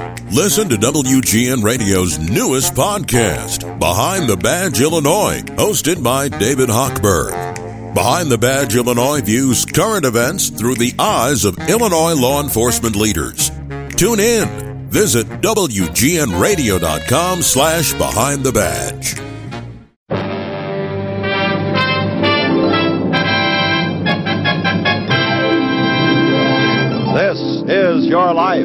Listen to WGN Radio's newest podcast, Behind the Badge Illinois, hosted by David Hochberg. Behind the Badge Illinois views current events through the eyes of Illinois law enforcement leaders. Tune in. Visit WGNRadio.com/Behind the Badge. This is your life.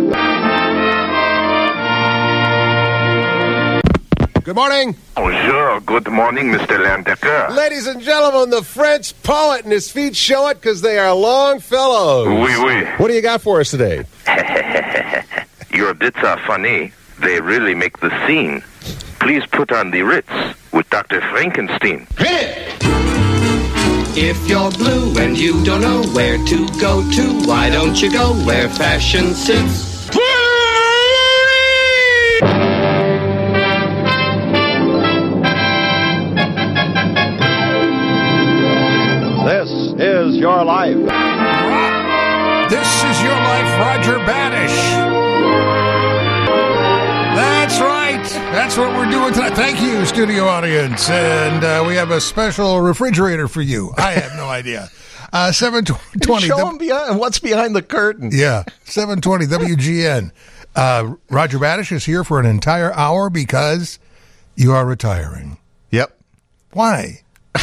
Good morning. Bonjour. Good morning, Mr. Landecker. Ladies and gentlemen, the French poet, and his feet show it because they are long fellows. Oui, oui. What do you got for us today? Your bits are funny. They really make the scene. Please put on the Ritz with Dr. Frankenstein. If you're blue and you don't know where to go to, why don't you go where fashion sits? This is your life. This is your life, Roger Banish. That's right. That's what we're doing tonight. Thank you, studio audience. And we have a special refrigerator for you. I have no idea. 720. Show them what's behind the curtain. Yeah, 720 WGN. Roger Banish is here for an entire hour because you are retiring. Yep. Why?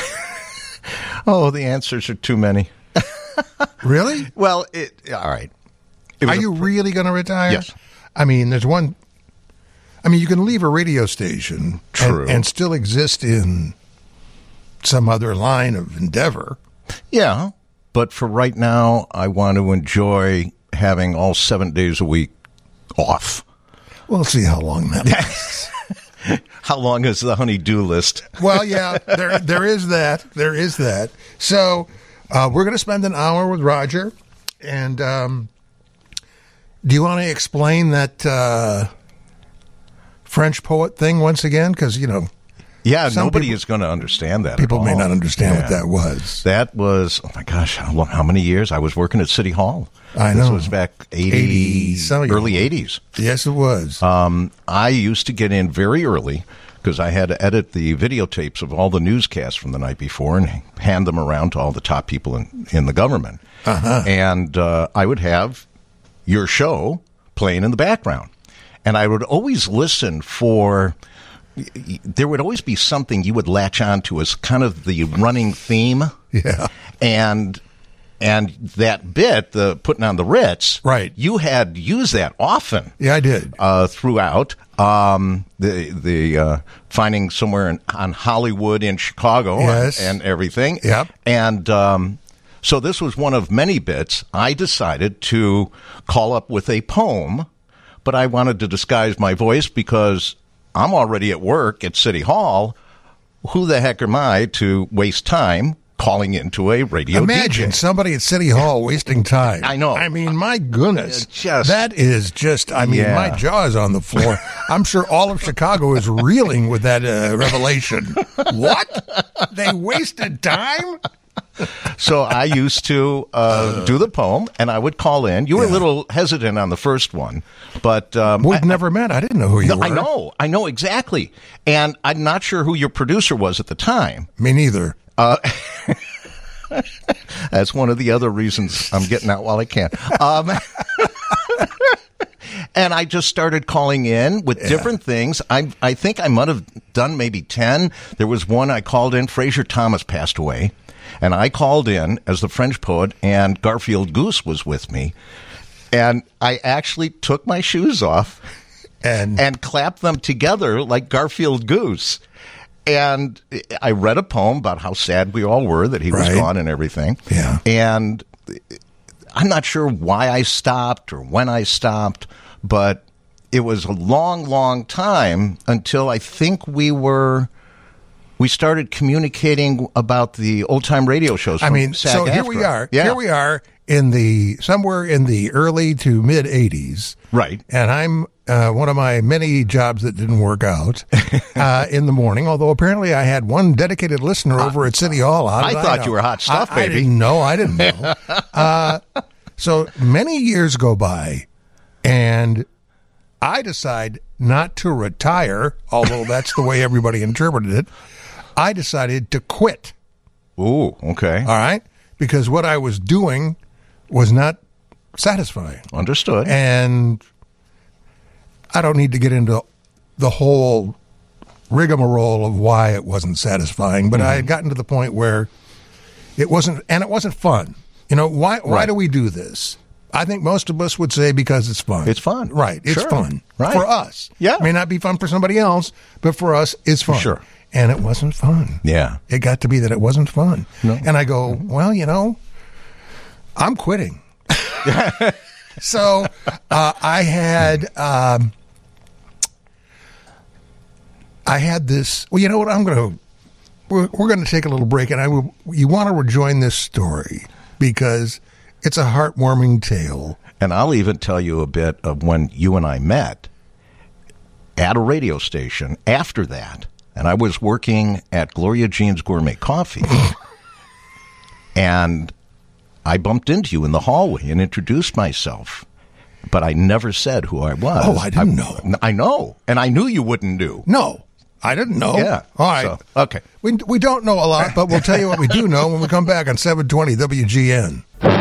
Oh, the answers are too many. Really? Well, all right. Are you really going to retire? Yes. I mean, there's one. I mean, you can leave a radio station and still exist in some other line of endeavor. Yeah, but for right now, I want to enjoy having all 7 days a week off. We'll see how long that lasts. How long is the honey-do list? Well, yeah, there is that. There is that. So we're going to spend an hour with Roger. And do you want to explain that French poet thing once again? Because, you know. Yeah, nobody is going to understand that. People may not understand what that was. That was, oh my gosh, how many years? I was working at City Hall. I know. This was back early 80s. Yes, it was. I used to get in very early because I had to edit the videotapes of all the newscasts from the night before and hand them around to all the top people in the government. Uh-huh. And I would have your show playing in the background. And I would always listen for... There would always be something you would latch on to as kind of the running theme. Yeah. And that bit, the putting on the Ritz, right? You had used that often. Yeah, I did. Throughout the finding somewhere on Hollywood in Chicago, yes, and everything. Yep. And so this was one of many bits. I decided to call up with a poem, but I wanted to disguise my voice because I'm already at work at City Hall. Who the heck am I to waste time calling into a radio Imagine DJ? Somebody at City Hall wasting time. I know. I mean, my goodness. That is just, I mean, Yeah. my jaw is on the floor. I'm sure all of Chicago is reeling with that revelation. What? They wasted time? So I used to do the poem, and I would call in. You were a little hesitant on the first one, but we've never met. I didn't know who you were. I know exactly, and I'm not sure who your producer was at the time. Me neither. That's one of the other reasons I'm getting out while I can. And I just started calling in with different things. I think I might have done maybe 10. There was one I called in. Fraser Thomas passed away. And I called in as the French poet, and Garfield Goose was with me. And I actually took my shoes off and clapped them together like Garfield Goose. And I read a poem about how sad we all were that he was gone and everything. Yeah. And I'm not sure why I stopped or when I stopped, but it was a long, long time until I think we started communicating about the old time radio shows. I mean, so here we are. Yeah. Here we are somewhere in the early to mid 80s. Right. And I'm one of my many jobs that didn't work out in the morning, although apparently I had one dedicated listener over at City Hall. I thought you were hot stuff, baby. I didn't know. So many years go by, and I decide not to retire, although that's the way everybody interpreted it. I decided to quit. Ooh, okay. All right? Because what I was doing was not satisfying. Understood. And I don't need to get into the whole rigmarole of why it wasn't satisfying, but I had gotten to the point where it wasn't fun. You know, why do we do this? I think most of us would say because it's fun. It's fun. Right. It's Sure. fun. Right. For us. Yeah. It may not be fun for somebody else, but for us, it's fun. Sure. And it wasn't fun. Yeah. It got to be that it wasn't fun. No. And I go, well, you know, I'm quitting. So I had this. Well, you know what? We're going to take a little break, and you want to rejoin this story because it's a heartwarming tale. And I'll even tell you a bit of when you and I met at a radio station after that. And I was working at Gloria Jean's Gourmet Coffee. And I bumped into you in the hallway and introduced myself. But I never said who I was. Oh, I didn't know. I know. And I knew you wouldn't do. No, I didn't know. Yeah. All right. So, okay. We don't know a lot, but we'll tell you what we do know when we come back on 720 WGN.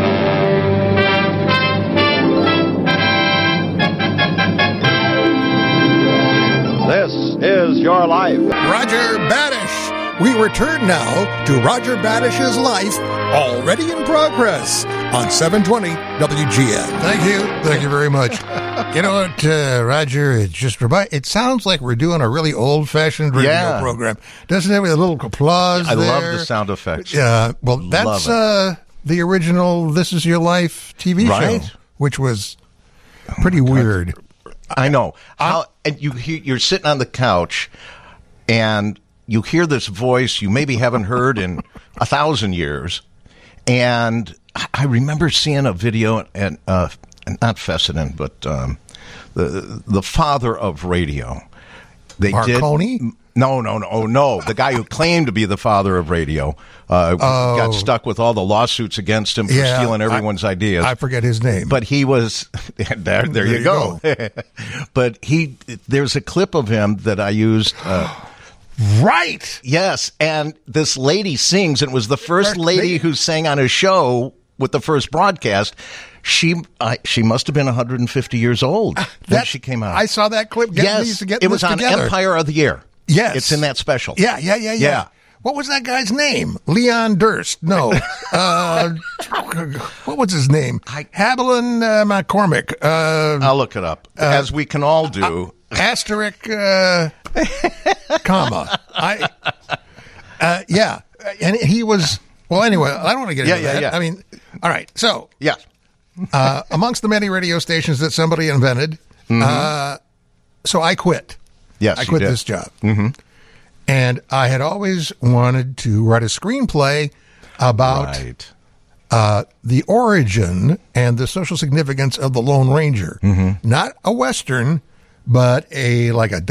This is your life. Roger Badish. We return now to Roger Badish's life, already in progress, on 720 WGN. Thank you. Thank you very much. You know what, Roger, it sounds like we're doing a really old-fashioned radio program. Doesn't it have a little applause I there? love the sound effects. Yeah, well, that's the original This Is Your Life TV Right. show, which was pretty weird. I know. And you're sitting on the couch, and you hear this voice you maybe haven't heard in 1,000 years. And I remember seeing a video, and not Fessenden, but the father of radio. Marconi? No. The guy who claimed to be the father of radio got stuck with all the lawsuits against him for stealing everyone's ideas. I forget his name. But he was there you go. But there's a clip of him that I used. Right. Yes, and this lady sings, and it was the first lady who sang on his show with the first broadcast. She must have been 150 years old when she came out. I saw that clip. It was on together. Empire of the Year. Yes. It's in that special. Yeah. What was that guy's name? Leon Durst. No. What was his name? Haviland McCormick. I'll look it up, as we can all do. Asterisk, comma. Yeah. And he was, well, anyway, I don't want to get into that. Yeah. I mean, all right. So, Yeah. amongst the many radio stations that somebody invented, so I quit. Yes, I quit you did. this job. Mm-hmm. And I had always wanted to write a screenplay about the origin and the social significance of the Lone Ranger. Mm-hmm. Not a Western, but a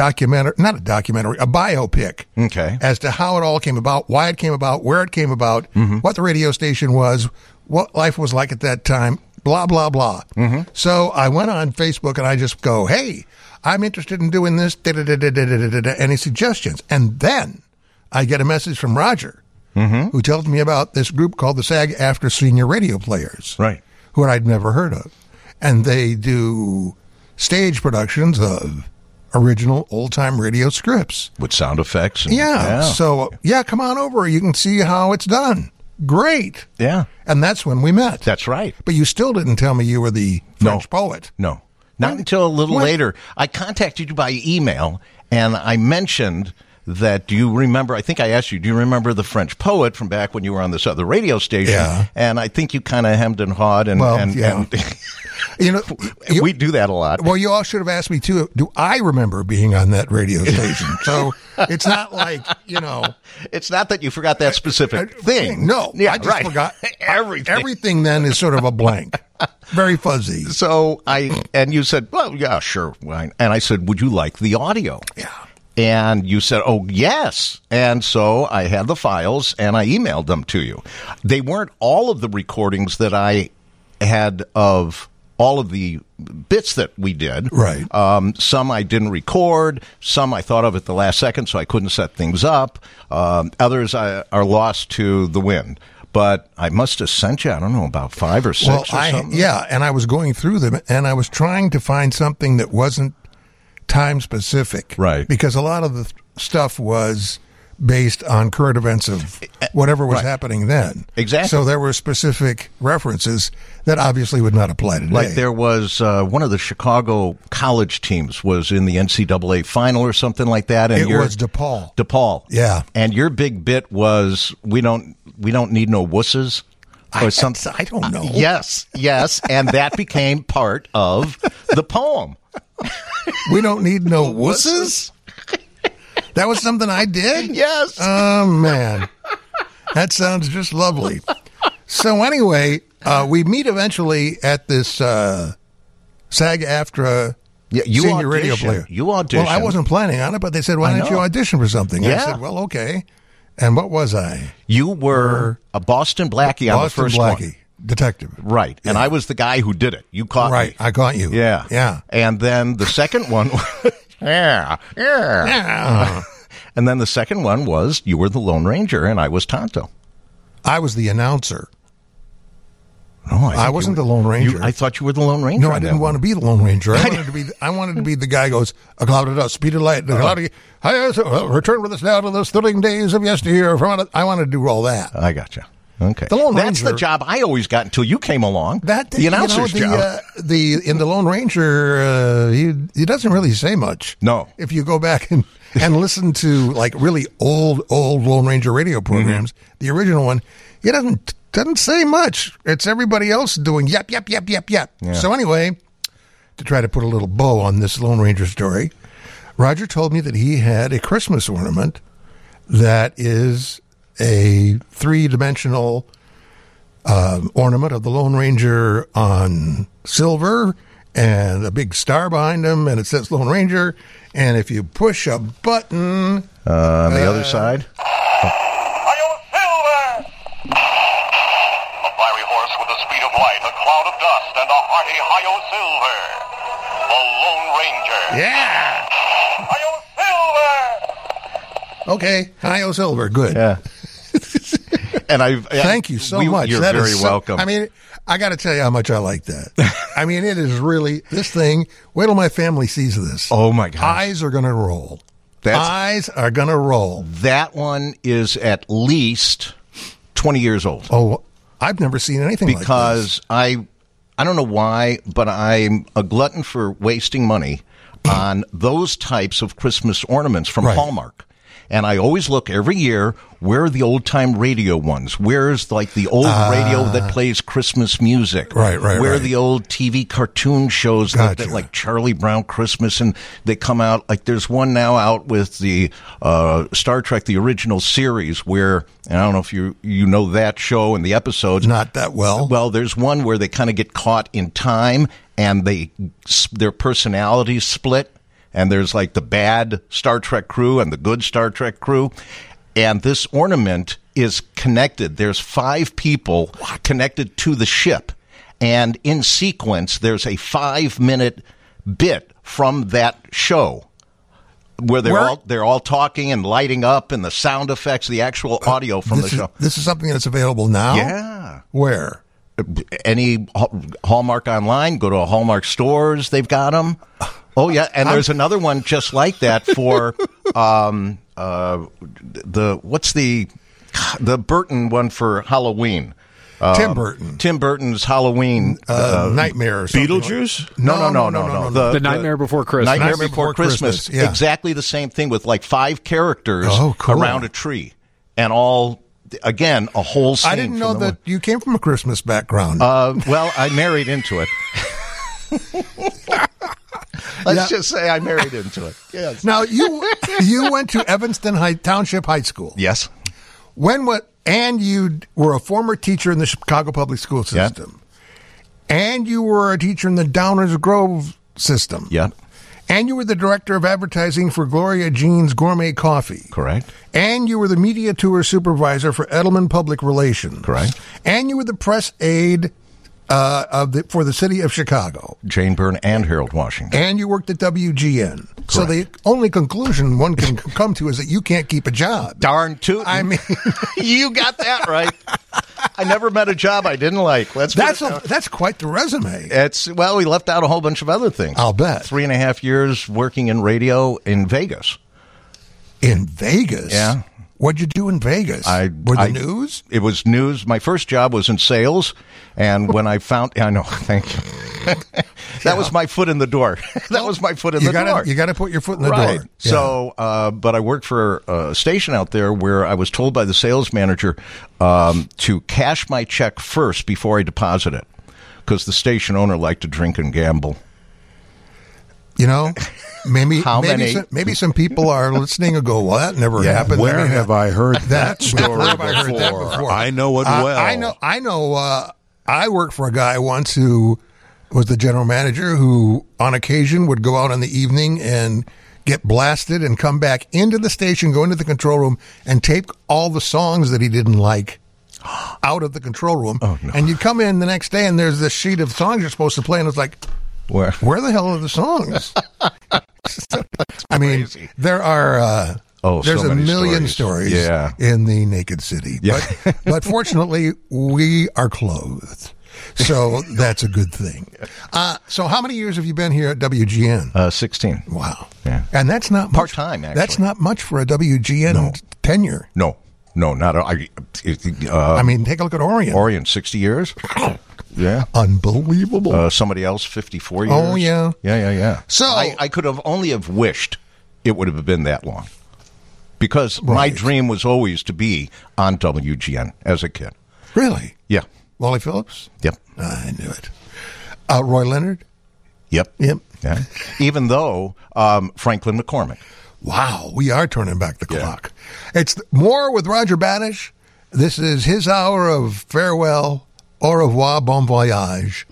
biopic. Okay. As to how it all came about, why it came about, where it came about, what the radio station was, what life was like at that time, blah, blah, blah. Mm-hmm. So I went on Facebook and I just go, hey, I'm interested in doing this, any suggestions? And then I get a message from Roger, who tells me about this group called the SAG-AFTRA Senior Radio Players, Right. who I'd never heard of. And they do stage productions of original old-time radio scripts. With sound effects. And, So, come on over. You can see how it's done. Great. Yeah. And that's when we met. That's right. But you still didn't tell me you were the French poet. No. Not until a little later. I contacted you by email, and I mentioned that, do you remember, I think I asked you, do you remember the French poet from back when you were on this other radio station? Yeah. And I think you kind of hemmed and hawed. And You know, we do that a lot. Well, you all should have asked me, too. Do I remember being on that radio station? So it's not like, It's not that you forgot that specific thing. No. Yeah, I just forgot. Everything. Everything then is sort of a blank. Very fuzzy. So and you said, well, yeah, sure. And I said, would you like the audio? Yeah. And you said, oh, yes. And so I had the files and I emailed them to you. They weren't all of the recordings that I had of all of the bits that we did. Right. Some I didn't record. Some I thought of at the last second, so I couldn't set things up. Others are lost to the wind. But I must have sent you, I don't know, about 5 or 6 or something. Yeah, and I was going through them, and I was trying to find something that wasn't time specific. Right. Because a lot of the stuff was based on current events of whatever was happening then. Exactly. So there were specific references that obviously would not apply today. Like there was one of the Chicago college teams was in the NCAA final or something like that. And it was DePaul. DePaul. Yeah. And your big bit was we don't need no wusses. Or something. I don't know. Yes. And that became part of the poem. We don't need no wusses? That was something I did? Yes. Oh, man. That sounds just lovely. So anyway, we meet eventually at this SAG-AFTRA senior radio player. You auditioned. Well, I wasn't planning on it, but they said, why don't you audition for something? Yeah. I said, well, okay. And what was I? You were a Boston Blackie on the first Blackie, one. Detective. Right. And I was the guy who did it. You caught me. Right. I caught you. Yeah. Yeah. And then the second one... Yeah. And then the second one was you were the Lone Ranger and I was Tonto. I was the announcer. No, I wasn't the Lone Ranger. I thought you were the Lone Ranger. No, I didn't want to be the Lone Ranger. I wanted to be the guy who goes, a cloud of dust, speed of light, the cloud of, return with us now to those thrilling days of yesteryear. I wanted to do all that. I gotcha. Okay. The Lone That's Ranger, the job I always got until you came along. The announcer's job. In the Lone Ranger, he doesn't really say much. No. If you go back and listen to like really old Lone Ranger radio programs, the original one, he doesn't say much. It's everybody else doing yep. Yeah. So anyway, to try to put a little bow on this Lone Ranger story, Roger told me that he had a Christmas ornament that is a 3-dimensional ornament of the Lone Ranger on silver and a big star behind him, and it says Lone Ranger. And if you push a button on the other side, Hi-yo, Silver! A fiery horse with the speed of light, a cloud of dust, and a hearty hi-yo, Silver, the Lone Ranger. Yeah. Hi-yo, Silver! Okay, hi-yo, Silver. Good. yeah. And Thank you so much. You're That very is welcome. I mean, I got to tell you how much I like that. I mean, it is really this thing. Wait till my family sees this. Oh my gosh. Eyes are going to roll. Eyes are going to roll. That one is at least 20 years old. Oh, I've never seen anything like this. Because I don't know why, but I'm a glutton for wasting money on those types of Christmas ornaments from Hallmark. And I always look every year, where are the old-time radio ones? Where's, like, the old radio that plays Christmas music? Right. Where are the old TV cartoon shows that like Charlie Brown Christmas, and they come out, like, there's one now out with the Star Trek, the original series, where, and I don't know if you know that show and the episodes. Not that well. Well, there's one where they kind of get caught in time, and their personalities split. And there's like the bad Star Trek crew and the good Star Trek crew. And this ornament is connected. There's 5 people connected to the ship. And in sequence, there's a 5-minute bit from that show where they're all talking and lighting up, and the sound effects, the actual audio from the show. This is something that's available now? Yeah. Where? Any Hallmark online, go to Hallmark stores, they've got them. Oh yeah, and there's another one just like that for the Burton one for Halloween. Tim Burton. Tim Burton's Halloween Nightmare or something. Beetlejuice? No. The Nightmare Before Christmas. Nightmare Before Christmas. Yeah. Exactly the same thing with like 5 characters cool. around a tree, and all again a whole scene. I didn't know that you came from a Christmas background. Well, I married into it. Let's just say I married into it. Yes. Now you went to Evanston Township High School. Yes. And you were a former teacher in the Chicago Public School System. Yeah. And you were a teacher in the Downers Grove system. Yeah. And you were the director of advertising for Gloria Jean's Gourmet Coffee. Correct. And you were the media tour supervisor for Edelman Public Relations. Correct. And you were the press aide for the city of Chicago. Jane Byrne and Harold Washington. And you worked at WGN. So the only conclusion one can come to is that you can't keep a job. Darn tootin'. I mean, you got that right. I never met a job I didn't like. That's quite the resume. We left out a whole bunch of other things. I'll bet. 3.5 years working in radio in Vegas. In Vegas? Yeah. What'd you do in Vegas? News? It was news. My first job was in sales, and when I found... I know, thank you. That was my foot in the door. That was my foot in the door. You got to put your foot in the door. Yeah. So, but I worked for a station out there where I was told by the sales manager to cash my check first before I deposit it, because the station owner liked to drink and gamble. You know, maybe some people are listening and go, "Well, that never happened." Where have I heard that story Where have I heard that before? I know it well. I know. I worked for a guy once who was the general manager who, on occasion, would go out in the evening and get blasted and come back into the station, go into the control room, and tape all the songs that he didn't like out of the control room. Oh, no. And you'd come in the next day, and there's this sheet of songs you're supposed to play, and it's like, Where the hell are the songs? I mean, there are. There's so a many million stories in the Naked City. Yeah. But fortunately, we are clothed. So that's a good thing. So how many years have you been here at WGN? 16. Wow. Yeah. And that's not much. Part-time, actually. That's not much for a WGN tenure. No, not I mean, take a look at Orion. Orion, 60 years. Yeah. Unbelievable. Somebody else, 54 years. Oh, yeah. Yeah. So I could have only have wished it would have been that long. Because my dream was always to be on WGN as a kid. Really? Yeah. Wally Phillips? Yep. I knew it. Roy Leonard? Yep. Yep. Yeah. Even though Franklin McCormick. Wow, we are turning back the clock. It's more with Roger Banish. This is his hour of farewell. Au revoir, bon voyage.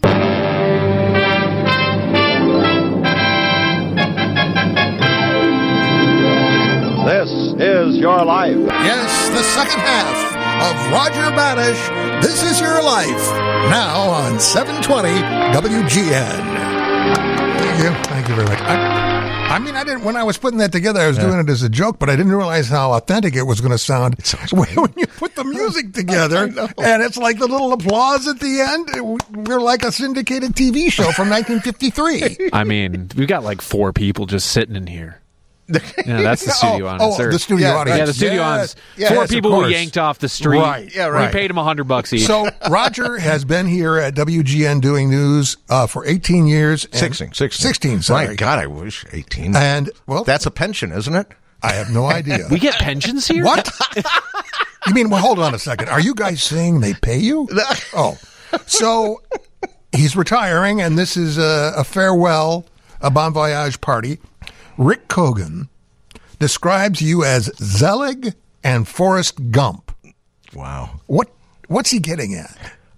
This is Your Life. Yes, the second half of Roger Banish. This is Your Life. Now on 720 WGN. Thank you very much. I mean, I didn't. When I was putting that together, I was doing it as a joke, but I didn't realize how authentic it was going to sound when you put the music together. And it's like the little applause at the end. We're like a syndicated TV show from 1953. I mean, we've got like 4 people just sitting in here. Yeah, that's the studio audience. The studio audience. Yeah, the studio audience. 4 people who yanked off the street. Right. Yeah, right. We paid them $100 each. So Roger has been here at WGN doing news for 18 years. 16, sorry. My God, I wish 18. And, well, that's a pension, isn't it? I have no idea. We get pensions here? What? You mean, well, hold on a second. Are you guys saying they pay you? Oh. So he's retiring, and this is a farewell, a bon voyage party. Rick Kogan describes you as Zelig and Forrest Gump. Wow. What's he getting at?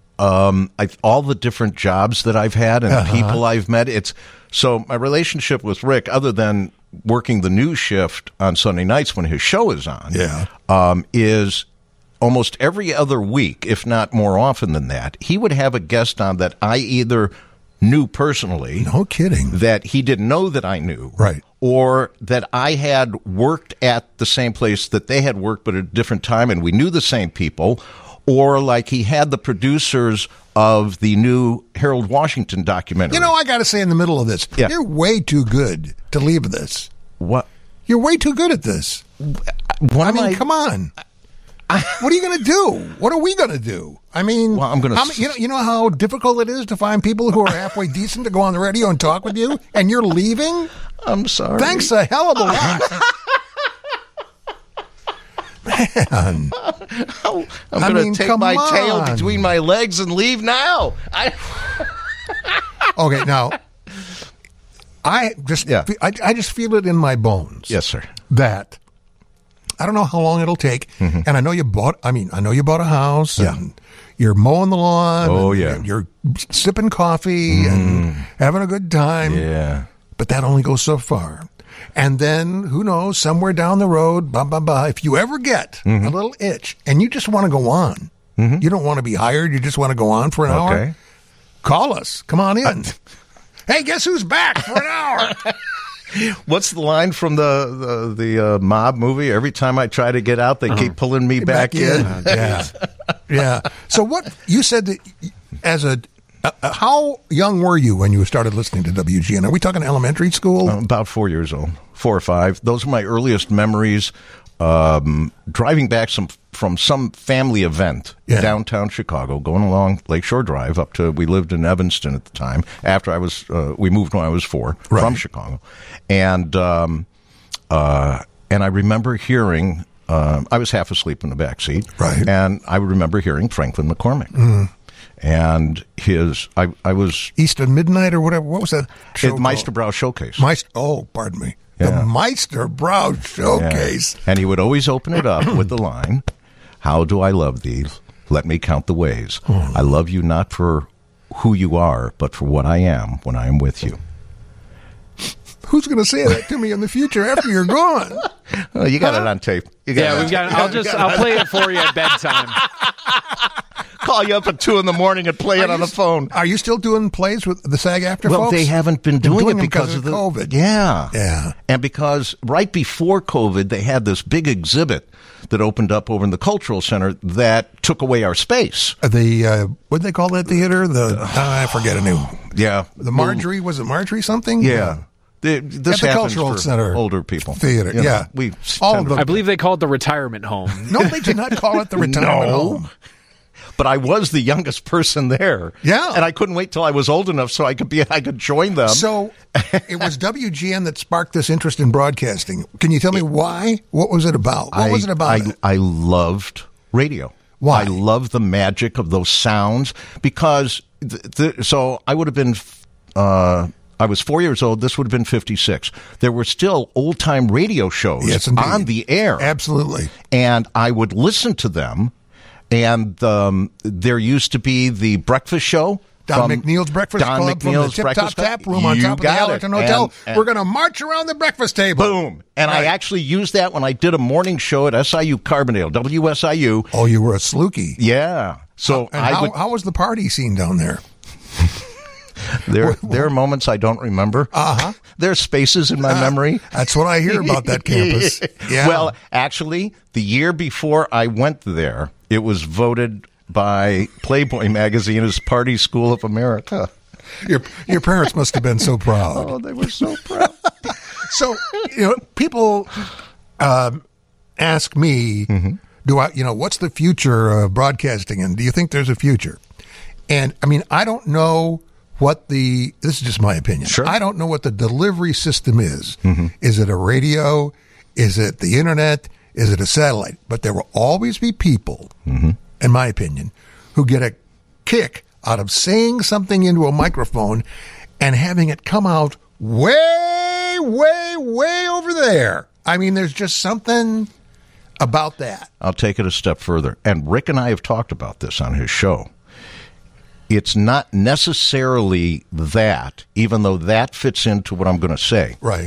All the different jobs that I've had and the people I've met. So my relationship with Rick, other than working the news shift on Sunday nights when his show is on, is almost every other week, if not more often than that, he would have a guest on that I either knew personally. No kidding. That he didn't know that I knew. Right. Or that I had worked at the same place that they had worked, but at a different time, and we knew the same people. Or like he had the producers of the new Harold Washington documentary. You know, I got to say in the middle of this, you're way too good to leave this. What? You're way too good at this. Come on. What are you going to do? What are we going to do? I mean, well, I'm going to. You know how difficult it is to find people who are halfway decent to go on the radio and talk with you, and you're leaving? I'm sorry. Thanks a hell of a lot. Man. I'm going to take my tail between my legs and leave now. Okay, now, I just feel it in my bones. Yes, sir. That I don't know how long it'll take, and I know you bought a house, and you're mowing the lawn. Oh, yeah. You're sipping coffee and having a good time. Yeah. But that only goes so far. And then, who knows, somewhere down the road, if you ever get a little itch and you just want to go on, you don't want to be hired, you just want to go on for an hour, Call us. Come on in. Hey, guess who's back for an hour? What's the line from the mob movie? Every time I try to get out, they keep pulling me back in. Yeah. So what you said that as how young were you when you started listening to WGN? Are we talking elementary school? About 4 years old, 4 or 5. Those are my earliest memories. Driving back from some family event downtown Chicago, going along Lakeshore Drive up to, we lived in Evanston at the time. After we moved when I was 4 from Chicago, and I remember hearing. I was half asleep in the back seat, and I remember hearing Franklin McCormick. And I was East of Midnight or whatever. What was that show? Meisterbrow Showcase. Pardon me. The Meisterbrow Showcase. Yeah. And he would always open it up with the line, "How do I love thee? Let me count the ways. I love you not for who you are, but for what I am when I am with you." Who's going to say that to me in the future after you're gone? Oh, you got it on tape. We've got. I'll play it for you at bedtime. Call you up at 2 a.m. and play it on the phone. Are you still doing plays with the SAG-AFTRA folks? Well, they haven't been doing it because of COVID. Yeah. And because right before COVID, they had this big exhibit that opened up over in the Cultural Center that took away our space. What did they call that theater? I forget a name. Yeah. The Marjorie, was it Marjorie something? Yeah. This at the Cultural Center older people. Theater, yeah. I believe they call it the retirement home. No, they did not call it the retirement home. But I was the youngest person there. Yeah. And I couldn't wait till I was old enough so I could join them. So it was WGN that sparked this interest in broadcasting. Can you tell me why? What was it about? What was it about? I loved radio. Why? I loved the magic of those sounds because so I would have been I was 4 years old. This would have been 56. There were still old-time radio shows on the air. Absolutely. And I would listen to them. And there used to be the breakfast show. Don McNeil's Breakfast Club from the Tip Top Tap Room on top of the Allerton Hotel. And we're going to march around the breakfast table. Boom. And I actually used that when I did a morning show at SIU Carbondale, WSIU. Oh, you were a slooky. Yeah. So how was the party scene down there? There are moments I don't remember. There are spaces in my memory. That's what I hear about that campus. Yeah. Well, actually, the year before I went there, it was voted by Playboy magazine as Party School of America. Your parents must have been so proud. Oh, they were so proud. So, people ask me, what's the future of broadcasting, and do you think there's a future? And I mean, I don't know this is just my opinion. Sure. I don't know what the delivery system is. Is it a radio? Is it the internet? Is it a satellite? But there will always be people, in my opinion, who get a kick out of saying something into a microphone and having it come out way, way, way over there. I mean, there's just something about that. I'll take it a step further. And Rick and I have talked about this on his show. It's not necessarily that, even though that fits into what I'm going to say. Right.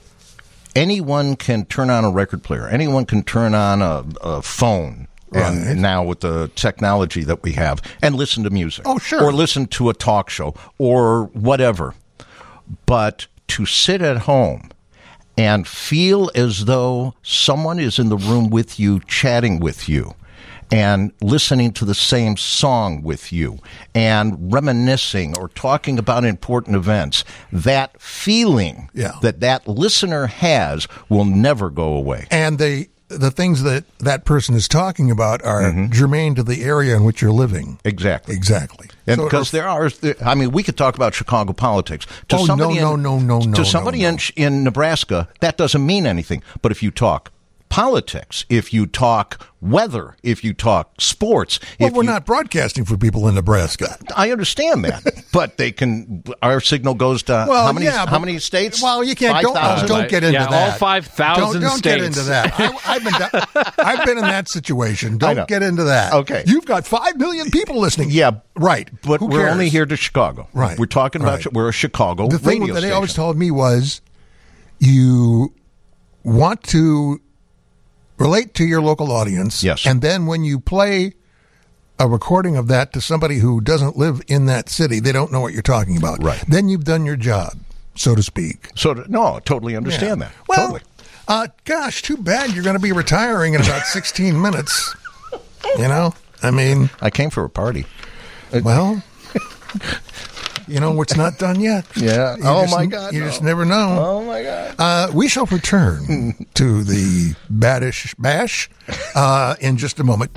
Anyone can turn on a record player. Anyone can turn on a phone. Right. And now with the technology that we have, and listen to music. Oh, sure. Or listen to a talk show or whatever. But to sit at home and feel as though someone is in the room with you, chatting with you, and listening to the same song with you, and reminiscing or talking about important events, that feeling that listener has will never go away. And the things that person is talking about are germane to the area in which you're living. Exactly. And so because we could talk about Chicago politics. To no. To somebody in Nebraska, that doesn't mean anything. But if you talk politics, if you talk weather, if you talk sports. Well, we're not broadcasting for people in Nebraska. I understand that, but our signal goes to how many states? Well, you can't. Don't get into that. All 5,000 states. Don't get into that. I've been in that situation. Don't get into that. Okay. You've got 5 million people listening. Yeah. Right. But we're only here to Chicago. Right. We're talking about, we're a Chicago radio station. The thing that they always told me was you want to relate to your local audience. Yes. And then when you play a recording of that to somebody who doesn't live in that city, they don't know what you're talking about. Right. Then you've done your job, so to speak. No, I totally understand that. Well, totally. Gosh, too bad you're going to be retiring in about 16 minutes. You know, I mean, I came for a party. Well, you know, it's not done yet. Yeah. My God. You just never know. Oh, my God. We shall return to the Baddish Bash in just a moment.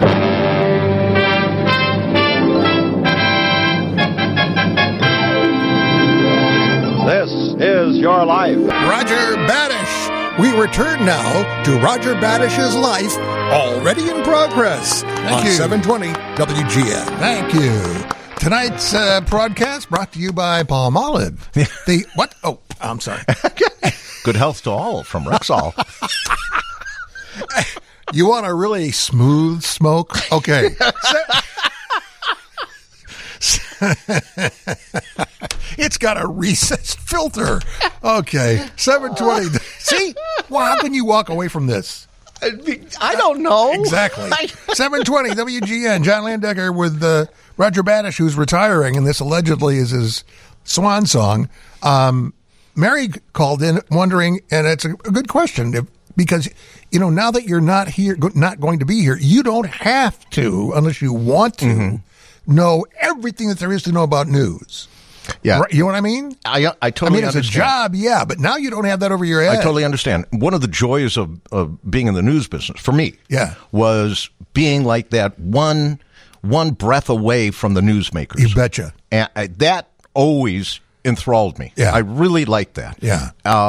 This is your life. Roger Baddish. We return now to Roger Baddish's life, already in progress on 720 WGN. Thank you. Tonight's broadcast brought to you by Palmolive. The what? Oh, I'm sorry. Good health to all from Rexall. You want a really smooth smoke? Okay. It's got a recessed filter. Okay. 720. See? Well, how can you walk away from this? I don't know. Exactly. 720 WGN. John Landecker with Roger Baddish, who's retiring, and this allegedly is his swan song. Mary called in wondering, and it's a good question, because, you know, now that you're not here, not going to be here, you don't have to, unless you want to, know everything that there is to know about news. Yeah. Right, you know what I mean? I totally it's understand. a job, yeah, but now you don't have that over your head. I totally understand. One of the joys of being in the news business, for me, was being like that one breath away from the newsmakers. You betcha. And that always enthralled me. Yeah. I really liked that. Yeah.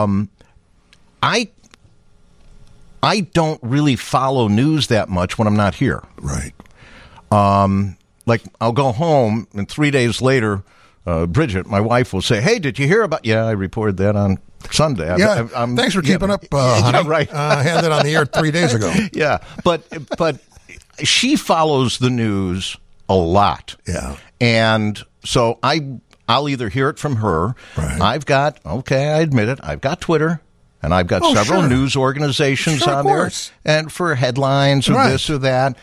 I don't really follow news that much when I'm not here. Right. Like, I'll go home, and 3 days later, Bridget, my wife, will say, "Hey, did you hear about?" Yeah, I reported that on Sunday. Yeah, thanks for keeping up, honey. Yeah, right. I had that on the air 3 days ago. Yeah, but she follows the news a lot. Yeah, and so I'll either hear it from her. Right. I admit it, I've got Twitter. And I've got several news organizations on there, and for headlines or this or that.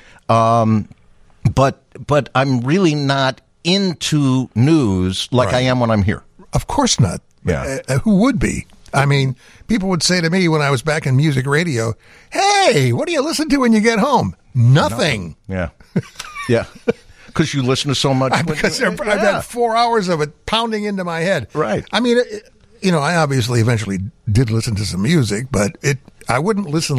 But I'm really not into news like I am when I'm here. Of course not. Yeah. Who would be? I mean, people would say to me when I was back in music radio, "Hey, what do you listen to when you get home?" Nothing. Yeah. Yeah. Because you listen to so much. Because I've had 4 hours of it pounding into my head. Right. I mean, you know, I obviously eventually did listen to some music, but I wouldn't listen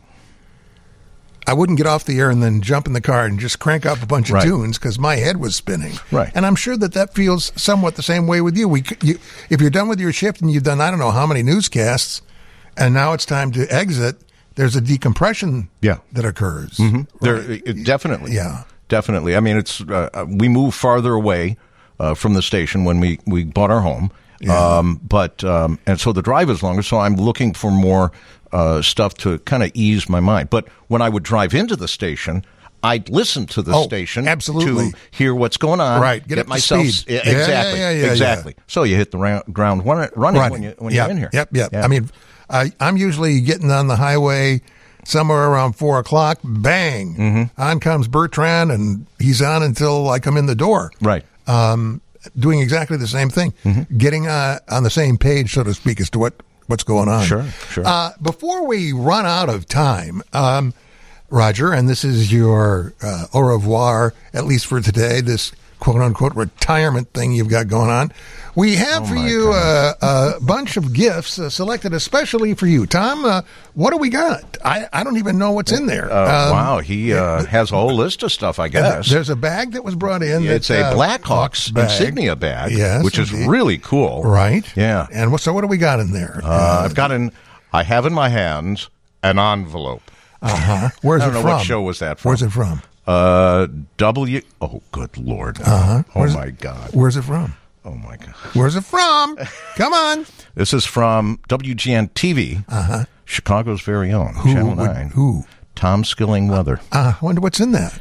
I wouldn't get off the air and then jump in the car and just crank up a bunch of tunes because my head was spinning. Right. And I'm sure that feels somewhat the same way with you. If you're done with your shift and you've done, I don't know how many newscasts, and now it's time to exit, there's a decompression that occurs. Mm-hmm. Right. Definitely. Yeah. Definitely. I mean, it's we moved farther away from the station when we bought our home. Yeah. And so the drive is longer, so I'm looking for more stuff to kind of ease my mind. But when I would drive into the station, I'd listen to the station absolutely. to hear what's going on. Right, get myself speed. Exactly, exactly. Yeah. So you hit the ground running when you're in here. Yep. Yeah. I mean, I'm usually getting on the highway somewhere around 4 o'clock. Bang! Mm-hmm. On comes Bertrand, and he's on until I come in the door. Right. Doing exactly the same thing, getting on the same page, so to speak, as to what's going on. Sure. Before we run out of time, Roger, and this is your au revoir, at least for today, this quote-unquote retirement thing you've got going on. We have for you a bunch of gifts selected especially for you. Tom, what do we got? I don't even know what's in there. Wow, he has a whole list of stuff, I guess. There's a bag that was brought in. It's a Blackhawks insignia bag, which is really cool. Right. Yeah. And so what do we got in there? I have in my hands an envelope. Where's it from? I don't know what show was that from. Where's it from? Oh, good Lord. Oh, my God. Where's it from? Oh, my God. Where's it from? Come on. This is from WGN TV, Chicago's very own, Channel 9. Who? Tom Skilling Weather. I wonder what's in that.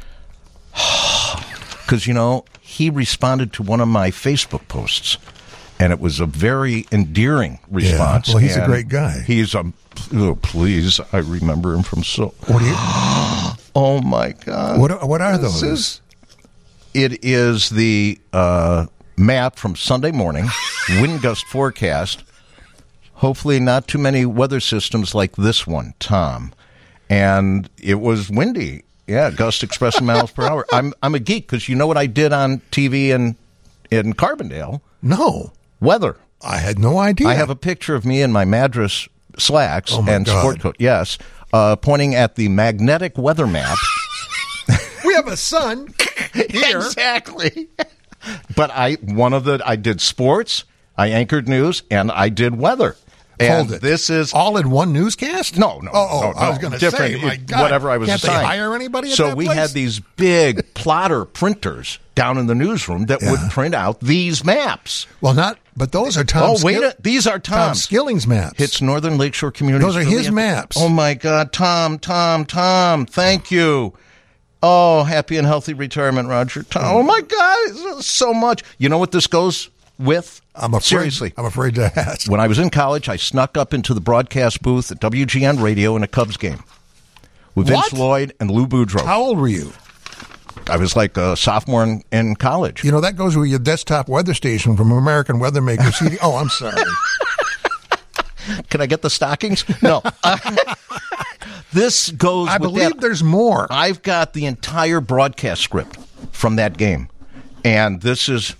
Because, he responded to one of my Facebook posts, and it was a very endearing response. Yeah. Well, he's a great guy. He's please, I remember him from so... What do you... Oh, my God. What are those? It is the map from Sunday morning, wind gust forecast. Hopefully not too many weather systems like this one, Tom. And it was windy. Yeah, gust expressing miles per hour. I'm a geek because you know what I did on TV in Carbondale? No. Weather. I had no idea. I have a picture of me in my Madras slacks and God. sport coat. Yes, pointing at the magnetic weather map. We have a sun here. Exactly. But I did sports, I anchored news, and I did weather. And Hold it. This is all in one newscast? No. I was going to say, my God, whatever I was can't assigned. they hire anybody at so that we place? had these big plotter printers down in the newsroom that would print out these maps. Well, but those are Tom. These are Tom Skilling's maps. It's Northern Lakeshore Community. Those are his maps. Oh my God, Tom, thank you. Oh, happy and healthy retirement, Roger. Tom. Oh my God, so much. You know what this goes with? Seriously, I'm afraid to ask. When I was in college, I snuck up into the broadcast booth at WGN Radio in a Cubs game with Vince Lloyd and Lou Boudreau. How old were you? I was like a sophomore in college. You know, that goes with your desktop weather station from American Weather Maker CD. Oh, I'm sorry. Can I get the stockings? No. This goes I with believe there's more. I've got the entire broadcast script from that game. And this is...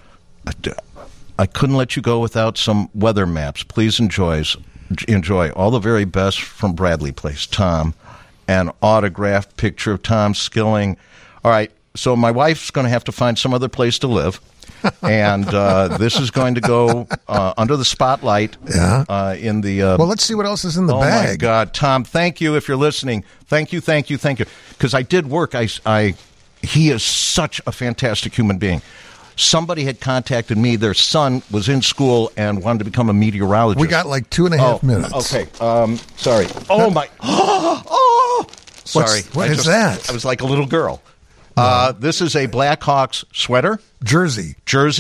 I couldn't let you go without some weather maps. Please enjoy all the very best from Bradley Place, Tom. An autographed picture of Tom Skilling. All right, so my wife's going to have to find some other place to live. And this is going to go under the spotlight in the... well, let's see what else is in the bag. Oh, my God. Tom, thank you if you're listening. Thank you. Because I did work. He is such a fantastic human being. Somebody had contacted me. Their son was in school and wanted to become a meteorologist. We got like 2.5 minutes. Okay. Sorry. Oh, my... Oh! Sorry. What is that? I was like a little girl. This is a Blackhawks sweater. Jersey.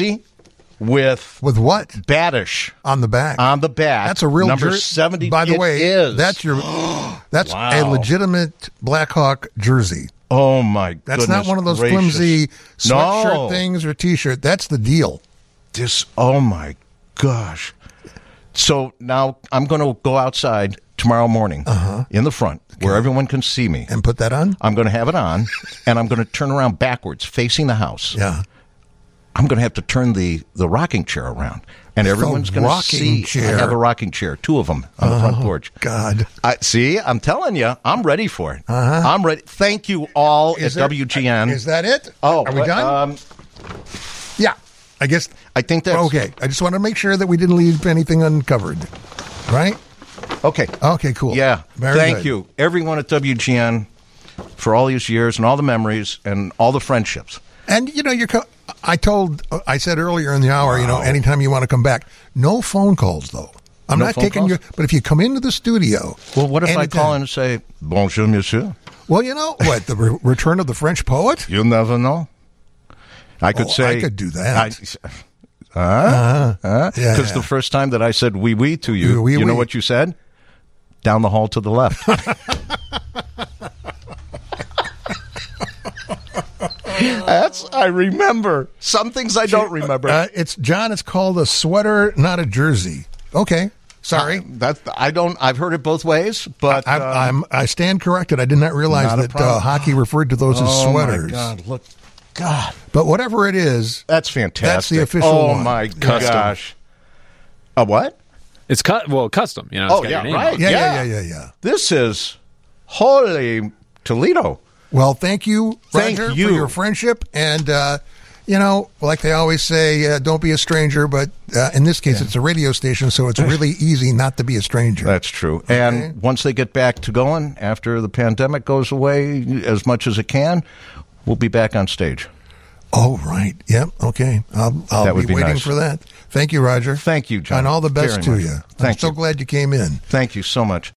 With what? Baddish. On the back. That's a real number 70. By the way, is. that's Wow. a legitimate Blackhawk jersey. Oh, my goodness. That's not one of those gracious. flimsy sweatshirt things or T-shirt. That's the deal. Oh, my gosh. So now I'm going to go outside tomorrow morning in the front where everyone can see me. And put that on? I'm going to have it on, and I'm going to turn around backwards, facing the house. Yeah. I'm going to have to turn the rocking chair around, and everyone's going to see I have a rocking chair, 2 of them on the front porch. God. I'm telling you, I'm ready for it. I'm ready. Thank you all at WGN. Is that it? Oh, are we done? Yeah. I think that's... Okay. I just want to make sure that we didn't leave anything uncovered. Right? Okay. Okay, cool. Yeah. Thank you, everyone at WGN, for all these years and all the memories and all the friendships. And, you know, I said earlier in the hour, you know, anytime you want to come back, no phone calls, though. I'm not taking you, but if you come into the studio. Well, what if I call in and say, bonjour, monsieur? Well, you know, what, the return of the French poet? You never know. I could say. I could do that. Because the first time that I said oui, oui to you, you know what you said? Down the hall to the left. I remember. Some things I don't remember. It's called a sweater, not a jersey. Okay. Sorry. I've heard it both ways, but I stand corrected. I did not realize that hockey referred to those as sweaters. Oh my God, look. God. But whatever it is, that's fantastic. That's the official one. Oh my gosh. A what? It's custom. You know. It's got your name right. on. Yeah. This is holy Toledo. Well, thank you, Roger, for your friendship. And, you know, like they always say, don't be a stranger. But in this case, it's a radio station, so it's really easy not to be a stranger. That's true. Okay. And once they get back to going, after the pandemic goes away as much as it can, we'll be back on stage. Oh, right. Yep. Okay. I'll be waiting for that. Thank you, Roger. Thank you, John. And all the best to you. I'm so glad you came in. Thank you so much.